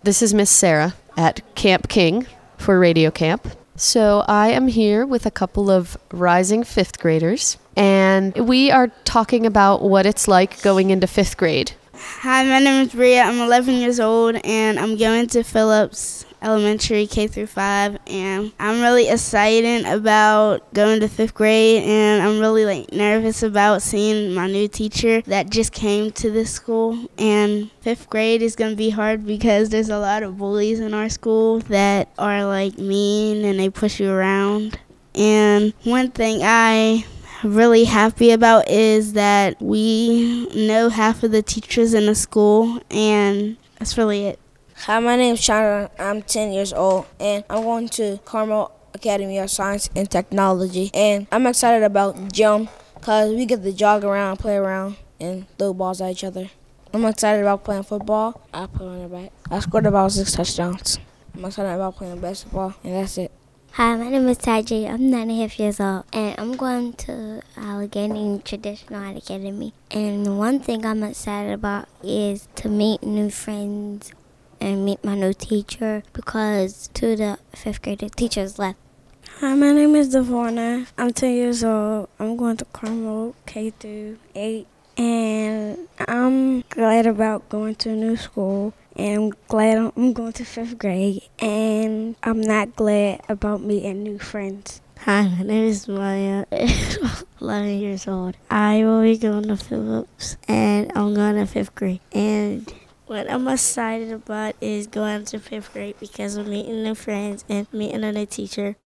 This is Miss Sarah at Camp King for Radio Camp. So I am here with a couple of rising fifth graders, and we are talking about what it's like going into fifth grade. Hi, my name is Bria. I'm 11 years old, and I'm going to Phillips Elementary K through 5, and I'm really excited about going to fifth grade, and I'm really nervous about seeing my new teacher that just came to this school. And fifth grade is going to be hard because there's a lot of bullies in our school that are mean and they push you around. And one thing I really happy about is that we know half of the teachers in the school, and that's really it. Hi, my name is Chandra. I'm 10 years old, and I'm going to Carmel Academy of Science and Technology. And I'm excited about gym because we get to jog around, play around, and throw balls at each other. I'm excited about playing football. I play on the back. I scored about 6 touchdowns. I'm excited about playing basketball, and that's it. Hi, my name is Tajay. I'm 9.5 years old, and I'm going to Allegheny Traditional Art Academy. And one thing I'm excited about is to meet new friends and meet my new teacher because 2 of the fifth grade teachers left. Hi, my name is Devona. I'm 10 years old. I'm going to Carmel K through 8, and I'm glad about going to a new school. And I'm glad I'm going to fifth grade, and I'm not glad about meeting new friends. Hi, my name is Maya, 11 years old. I will be going to Phillips, and I'm going to fifth grade. And what I'm excited about is going to fifth grade because I'm meeting new friends and meeting a new teacher.